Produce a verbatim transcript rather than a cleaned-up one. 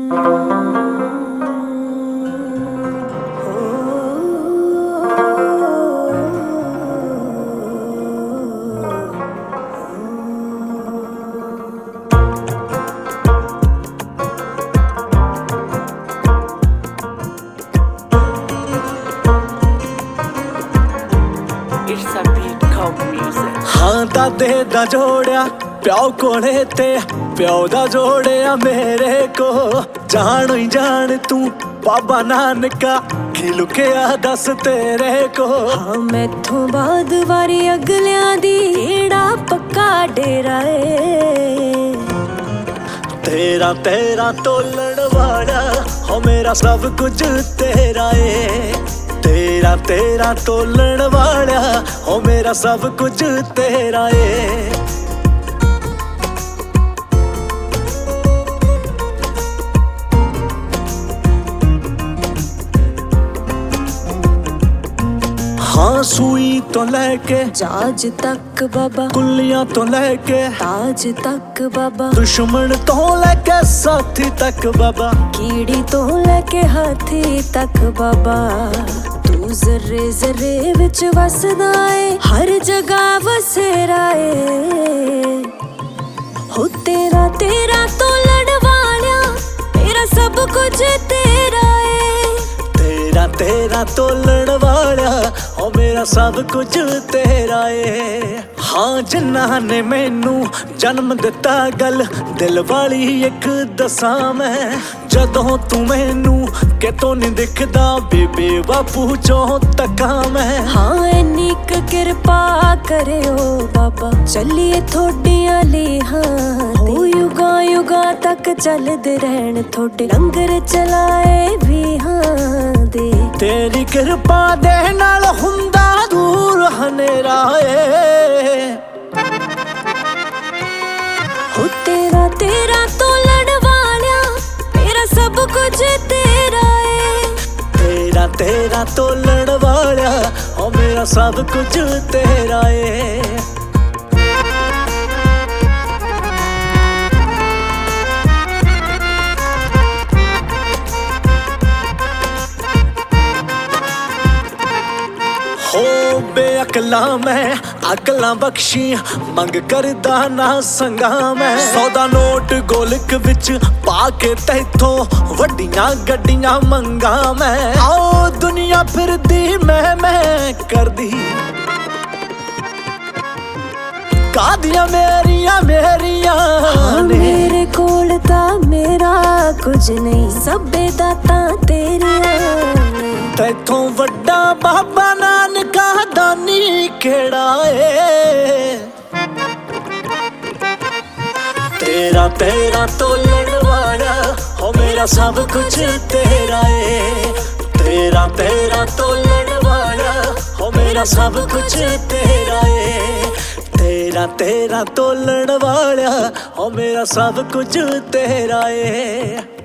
हाँ दादे दा जोड़िया प्यो कोले ते प्यो दा जोड़िया मेरे को जान ही जान तू बाबा नानका की लुकिया दस तेरे को। हाँ मैथों बाद वारी अगलियां दी एड़ा पक्का डेरा है। तेरा तेरा तोलण वाला हो मेरा सब कुछ तेरा है। तेरा तेरा तोलण वाला हो मेरा सब कुछ तेरा है। हाँ सुई तो लेके जाज तक बाबा, कुल्लियां तो लेके ताज तक बाबा, दुश्मन तो लेके साथी तक बाबा, कीड़ी तो लेके हाथी तक बाबा। तू जर्रे जर्रे विच वसदा है, हर जगह वसेरा है। हो तेरा तेरा तोलण वालिया मेरा सब कुछ तेरा है। तेरा तेरा तोलण वाला ओ मेरा सब कुछ तेरा है। हाँ जिन्ना ने मैनू जन्म दिता गल दिल वाली एक दसा मैं, जदों तू मैनू कितों नहीं दिखदा बेबे बापू चो तका मैं। हाँ इन्नी क किरपा करे ओ बाबा, चलिए थोड़ियां लीहां हो युगा युगा तक चलदे रहन थोड़े लंगर चलाए भी हाँ दे। तेरी किरपा दे नाल हुंदा दूर हनेरा ए। हो तेरा तेरा तोलण वालिया मेरा सब कुछ तेरा है। तेरा तेरा तोलण वाला ओ मेरा सब कुछ तेरा है। हो बेअकला मैं अकला बख्शी मंग करदा ना संगा मैं। सौदा नोट गोलक विच पाके तैथों वड्डियां गड्डियां मंगा मैं। आओ दुनिया फिरदी मैं मैं करदी कादियां मेरियां मेरियां हाँ, मेरे कोल ता मेरा कुछ नहीं, सबे दाता तेरियां। तैथों वड्डा बाबा नानका दानी केड़ा है। तेरा तेरा तोलण वाला हो मेरा सब कुछ तेरा है। तेरा तेरा तोलण वाला हो मेरा सब कुछ तेरा है। तेरा तेरा तोलण वाला हो मेरा सब कुछ तेरा है।